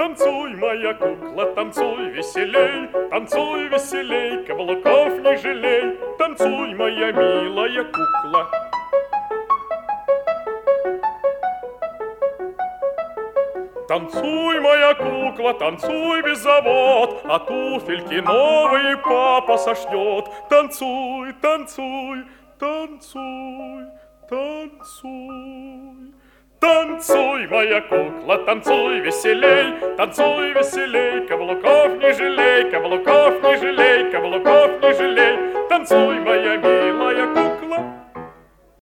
Танцуй, моя кукла, танцуй веселей, каблуков не жалей. Танцуй, моя милая кукла. Танцуй, моя кукла, танцуй без завод, а туфельки новые папа сошьет. Танцуй, танцуй, танцуй, танцуй. Танцуй, моя кукла, танцуй веселей, каблуков не жалей, каблуков не жалей, каблуков не жалей. Танцуй, моя милая кукла.